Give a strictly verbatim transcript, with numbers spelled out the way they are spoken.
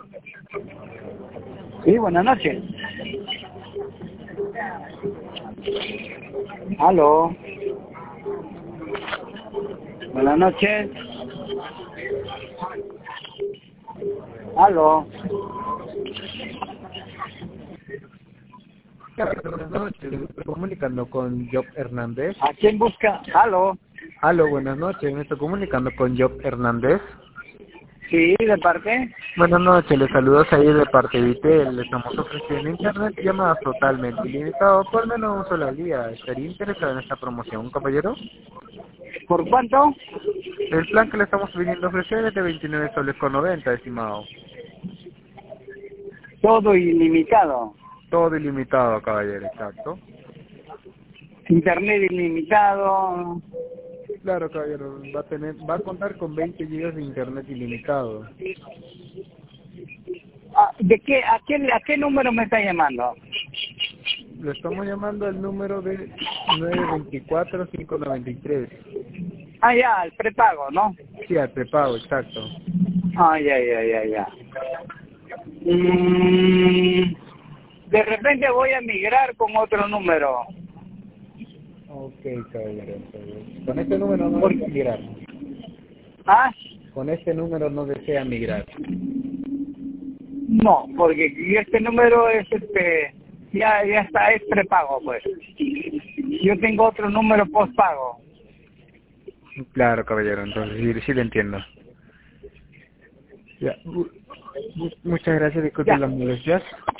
Sí, buenas noches. Aló. Buenas noches. Aló. Buenas noches, me estoy comunicando con Job Hernández. ¿A quién busca? Aló. Aló, buenas noches, me estoy comunicando con Job Hernández. Sí, ¿de parte? Buenas noches, les saludo ahí de parte de Itel. Le estamos ofreciendo internet y llamadas totalmente ilimitado por menos un solo al día. ¿Estaría interesado en esta promoción, caballero? ¿Por cuánto? El plan que le estamos viniendo a ofrecer es de veintinueve soles con noventa, estimado. Todo ilimitado. Todo ilimitado, caballero, exacto. Internet ilimitado. Claro, caballero, va a tener, va a contar con veinte gigas de internet ilimitado. Ah, ¿de qué, a, qué, ¿A qué número me está llamando? Le estamos llamando al número de nueve dos cuatro, cinco nueve tres. Ah, ya, el prepago, ¿no? Sí, al prepago, exacto. Ah, ya, ya, ya, ya. Mm, de repente voy a migrar con otro número. Ok, caballero, entonces, con este número no Por- desea migrar. ¿Ah? Con este número no desea migrar. No, porque este número es este, ya, ya está, es prepago, pues. Yo tengo otro número postpago. Claro, caballero, entonces sí, sí le entiendo. Ya, mu- mu- muchas gracias, disculpen Ya. las molestias.